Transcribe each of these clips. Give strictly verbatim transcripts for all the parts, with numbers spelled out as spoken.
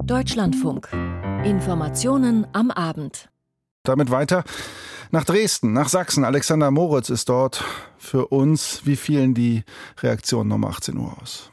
Deutschlandfunk. Informationen am Abend. Damit weiter nach Dresden, nach Sachsen. Alexander Moritz ist dort für uns. Wie fielen die Reaktionen um achtzehn Uhr aus?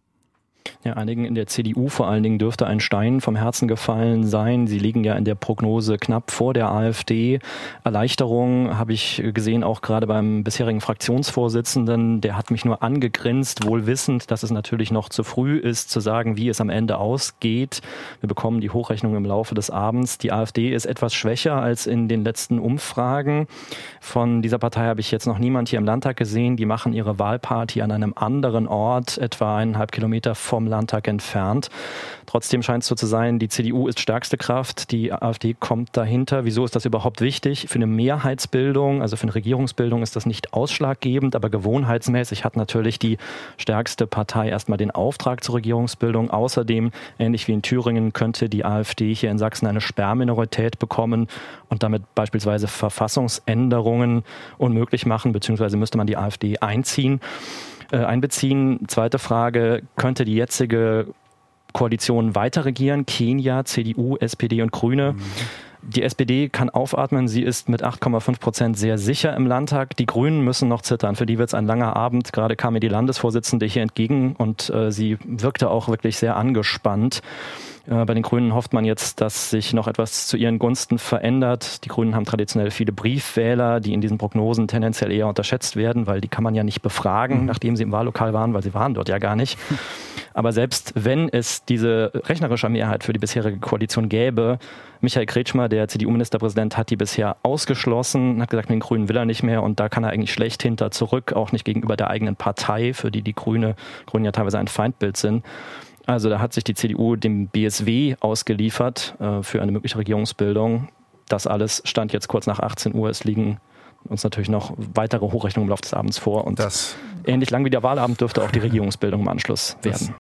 Ja, einigen in der C D U vor allen Dingen dürfte ein Stein vom Herzen gefallen sein. Sie liegen ja in der Prognose knapp vor der AfD. Erleichterung habe ich gesehen, auch gerade beim bisherigen Fraktionsvorsitzenden. Der hat mich nur angegrinst, wohl wissend, dass es natürlich noch zu früh ist, zu sagen, wie es am Ende ausgeht. Wir bekommen die Hochrechnung im Laufe des Abends. Die AfD ist etwas schwächer als in den letzten Umfragen. Von dieser Partei habe ich jetzt noch niemand hier im Landtag gesehen. Die machen ihre Wahlparty an einem anderen Ort, etwa eineinhalb Kilometer vom Landtag entfernt. Trotzdem scheint es so zu sein, die C D U ist stärkste Kraft, die AfD kommt dahinter. Wieso ist das überhaupt wichtig? Für eine Mehrheitsbildung, also für eine Regierungsbildung ist das nicht ausschlaggebend, aber gewohnheitsmäßig hat natürlich die stärkste Partei erstmal den Auftrag zur Regierungsbildung. Außerdem, ähnlich wie in Thüringen, könnte die AfD hier in Sachsen eine Sperrminorität bekommen und damit beispielsweise Verfassungsänderungen unmöglich machen, beziehungsweise müsste man die AfD einziehen. einbeziehen. Zweite Frage, könnte die jetzige Koalition weiter regieren? Kenia, C D U, S P D und Grüne. Mhm. Die S P D kann aufatmen, sie ist mit acht Komma fünf Prozent sehr sicher im Landtag. Die Grünen müssen noch zittern, für die wird es ein langer Abend. Gerade kam mir die Landesvorsitzende hier entgegen und äh, sie wirkte auch wirklich sehr angespannt. Äh, bei den Grünen hofft man jetzt, dass sich noch etwas zu ihren Gunsten verändert. Die Grünen haben traditionell viele Briefwähler, die in diesen Prognosen tendenziell eher unterschätzt werden, weil die kann man ja nicht befragen, mhm. nachdem sie im Wahllokal waren, weil sie waren dort ja gar nicht. Aber selbst wenn es diese rechnerische Mehrheit für die bisherige Koalition gäbe, Michael Kretschmer, der C D U-Ministerpräsident, hat die bisher ausgeschlossen, hat gesagt, den Grünen will er nicht mehr und da kann er eigentlich schlecht hinter zurück, auch nicht gegenüber der eigenen Partei, für die die Grüne, Grünen ja teilweise ein Feindbild sind. Also da hat sich die C D U dem B S W ausgeliefert äh, für eine mögliche Regierungsbildung. Das alles stand jetzt kurz nach achtzehn Uhr. Es liegen uns natürlich noch weitere Hochrechnungen im Laufe des Abends vor. Und das ähnlich lang wie der Wahlabend dürfte auch die Regierungsbildung im Anschluss werden.